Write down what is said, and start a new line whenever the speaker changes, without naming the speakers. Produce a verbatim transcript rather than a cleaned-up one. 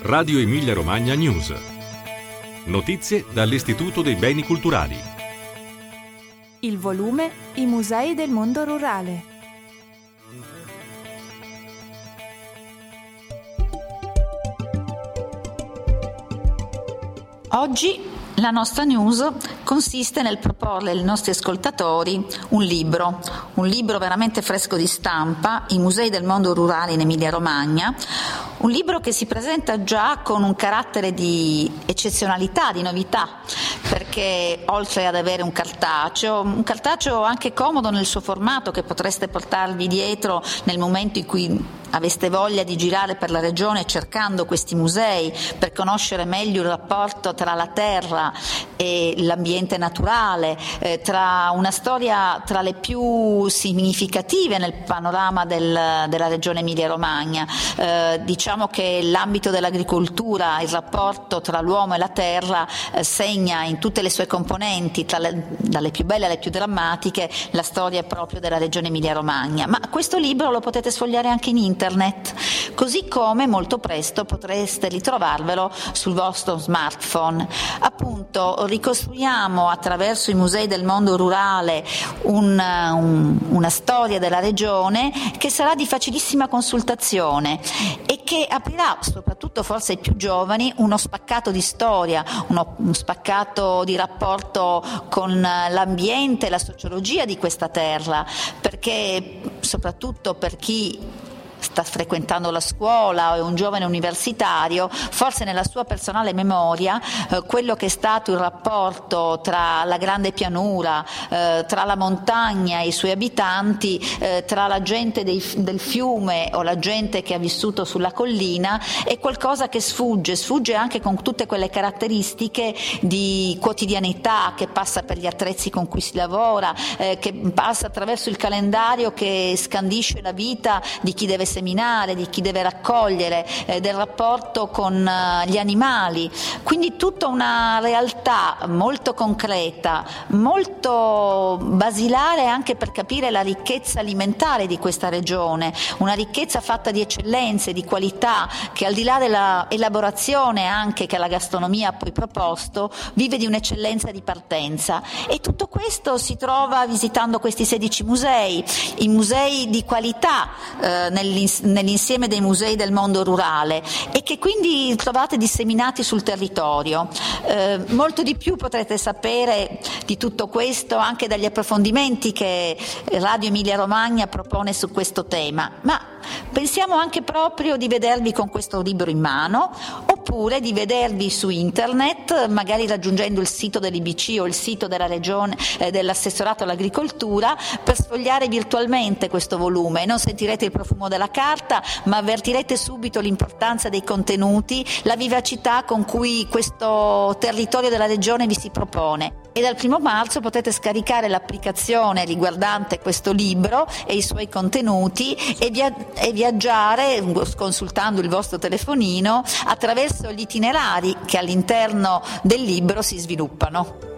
Radio Emilia Romagna News. Notizie dall'Istituto dei Beni Culturali.
Il volume I musei del mondo rurale.
Oggi la nostra news consiste nel proporre ai nostri ascoltatori un libro, un libro veramente fresco di stampa, I musei del mondo rurale in Emilia-Romagna, un libro che si presenta già con un carattere di eccezionalità, di novità, perché oltre ad avere un cartaceo, un cartaceo anche comodo nel suo formato che potreste portarvi dietro nel momento in cui aveste voglia di girare per la regione cercando questi musei per conoscere meglio il rapporto tra la terra e l'ambiente naturale, eh, tra una storia tra le più significative nel panorama del, della regione Emilia-Romagna. Eh, diciamo che l'ambito dell'agricoltura, il rapporto tra l'uomo e la terra eh, segna in tutte le sue componenti, tra le, dalle più belle alle più drammatiche, la storia proprio della regione Emilia-Romagna. Ma questo libro lo potete sfogliare anche in internet. Internet, così come molto presto potreste ritrovarvelo sul vostro smartphone. Appunto, ricostruiamo attraverso i musei del mondo rurale un, un, una storia della regione che sarà di facilissima consultazione e che aprirà, soprattutto forse ai più giovani, uno spaccato di storia, uno, uno spaccato di rapporto con l'ambiente e la sociologia di questa terra, perché soprattutto per chi sta frequentando la scuola o è un giovane universitario, forse nella sua personale memoria eh, quello che è stato il rapporto tra la grande pianura, eh, tra la montagna e i suoi abitanti, eh, tra la gente dei, del fiume o la gente che ha vissuto sulla collina è qualcosa che sfugge, sfugge anche con tutte quelle caratteristiche di quotidianità che passa per gli attrezzi con cui si lavora, eh, che passa attraverso il calendario che scandisce la vita di chi deve seminare, di chi deve raccogliere, eh, del rapporto con uh, gli animali, quindi tutta una realtà molto concreta, molto basilare anche per capire la ricchezza alimentare di questa regione, una ricchezza fatta di eccellenze, di qualità, che al di là della elaborazione anche che la gastronomia ha poi proposto, vive di un'eccellenza di partenza. E tutto questo si trova visitando questi sedici musei, i musei di qualità eh, nell'insieme nell'insieme dei musei del mondo rurale e che quindi trovate disseminati sul territorio. Eh, molto di più potrete sapere di tutto questo anche dagli approfondimenti che Radio Emilia Romagna propone su questo tema, ma pensiamo anche proprio di vedervi con questo libro in mano oppure di vedervi su internet, magari raggiungendo il sito dell'I B C o il sito della regione, eh, dell'assessorato all'agricoltura, per sfogliare virtualmente questo volume. Non sentirete il profumo della carta, ma avvertirete subito l'importanza dei contenuti, la vivacità con cui questo territorio della regione vi si propone. E dal primo marzo potete scaricare l'applicazione riguardante questo libro e i suoi contenuti e, via- e viaggiare consultando il vostro telefonino attraverso gli itinerari che all'interno del libro si sviluppano.